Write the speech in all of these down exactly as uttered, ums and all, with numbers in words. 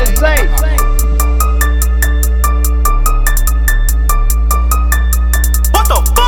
What the fuck?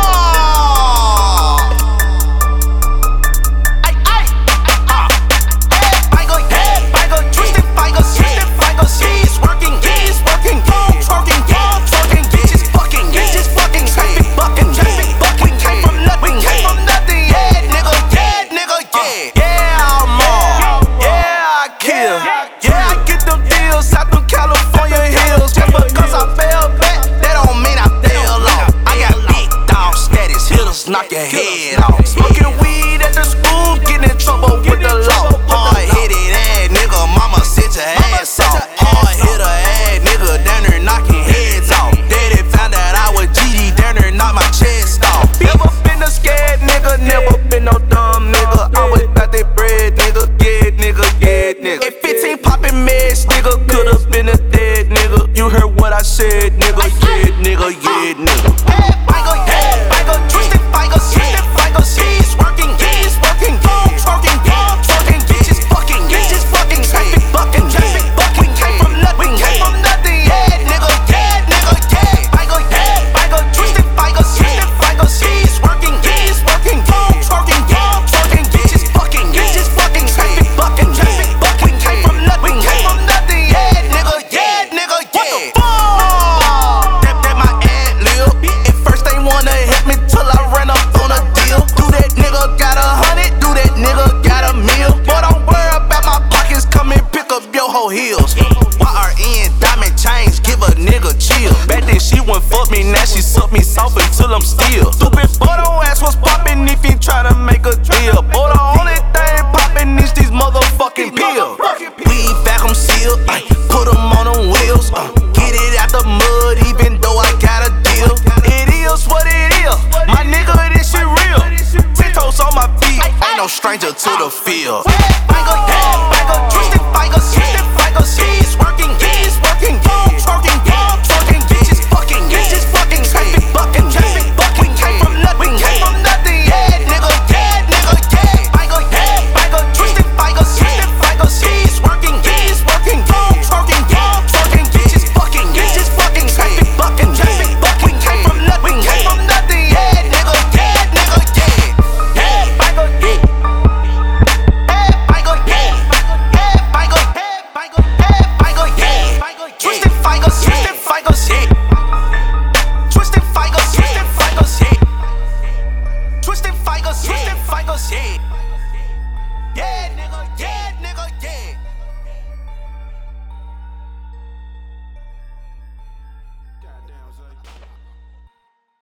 Ay, ay, ah. Figo, yeah, Figo, twisted Figo, twisted Figo, he's working, he's working, twerking, twerking, bitches fucking, bitches fucking, traffic bucking, traffic bucking. We came from nothing, we came from nothing, yeah, nigga, yeah, nigga, yeah, yeah, I'm all, yeah, I kill, yeah, I get them deals out them California hills. Just because I fell back, that don't mean I fell off. I got big dog status, hitters knock your head off. Smoking weed at the school, getting in trouble with the law. Hard headed ass nigga, mama sit your ass off. Hard hitter ass nigga, down there knocking heads off. Daddy found out I was G D, down there knock my chest off. Never been a scared nigga, never been no dumb nigga. Always got that bread nigga, yeah nigga, yeah nigga. At fifteen popping meds nigga, could've been a dead nigga. You heard what I said nigga, yeah nigga, yeah nigga. Figo, yeah, Figo, twisted Figo, twisted Figo, he's working, he's working, twerking, twerking, bitches fucking, bitches fucking, traffic bucking, traffic bucking. We came from nothing, we came from nothing, yeah nigga, yeah nigga, yeah. Figo, yeah, Figo, twisted Figo, twisted Figo, he's working, he's working, twerking, twerking, bitches fucking, bitches fucking, traffic bucking, traffic bucking. We came from nothing, we came from nothing, yeah nigga, yeah nigga, yeah. That that my ad lib. At first they wanna hit me till I ran up on a deal. Do that nigga got a hundred? Do that nigga got a meal? But don't worry about my pockets. Come and pick up your whole heels. Y R N diamond chains, give a nigga chill. Back then she wouldn't fuck me, now she suck me soft until I'm still. Stupid but don't ask what's poppin' if you try to make a deal. But the only thing poppin' is these motherfucking pills. Weed vacuum seal, ay, put 'em on them wheels. Uh, get it out the mud, even though I got a deal. It is what it is, my nigga, this shit real. Ten toes on my feet, ain't no stranger to the field. Figo,